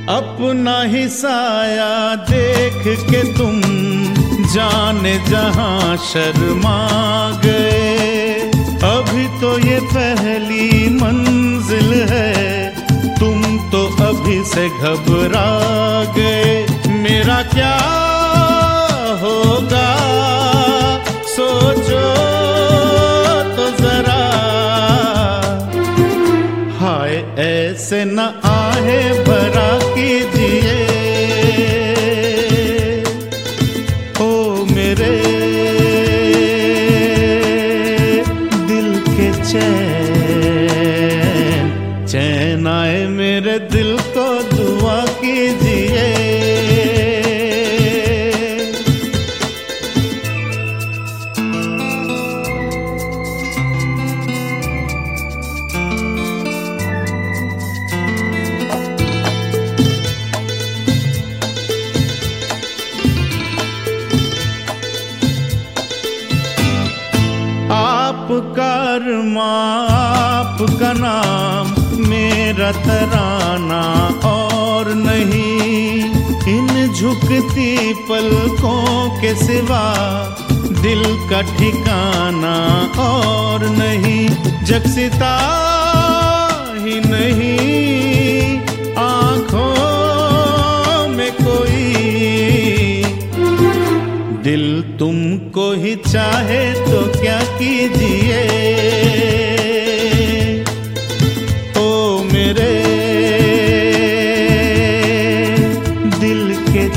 अपना ही साया देख के तुम जाने जहां शर्मा गए। अभी तो ये पहली मंजिल है, तुम तो अभी से घबरा गए। मेरा क्या होगा सोचो तो जरा, हाय ऐसे न आहे भरा कीजिए। ओ मेरे दिल के चैन, चैन आए मेरे दिल को दुआ कीजिए। आपका अरमां आपका नाम मेरा तराना और नहीं। इन झुकती पलकों के सिवा दिल का ठिकाना और नहीं। जगसिता ही नहीं आँखों में कोई, दिल तुमको ही चाहे तो क्या कीजिए। ओ मेरे दिल के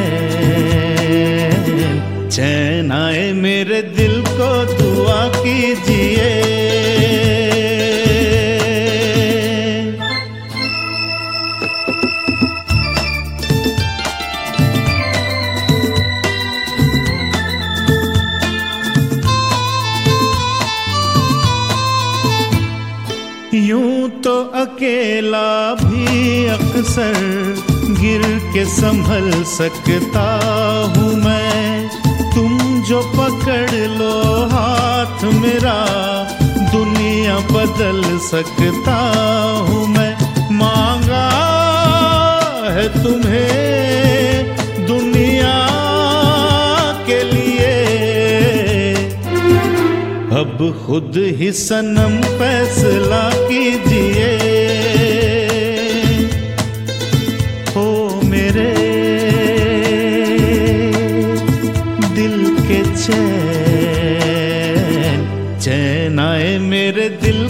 चैन, चैन आए मेरे दिल को दुआ कीजिए। यूं तो अकेला भी अक्सर गिर के संभल सकता हूँ मैं। तुम जो पकड़ लो हाथ मेरा, दुनिया बदल सकता हूँ मैं। मांगा है तुम्हें दुनिया के लिए, अब खुद ही सनम फैसला कीजिए। ओ मेरे दिल के चैन, चैन आए मेरे दिल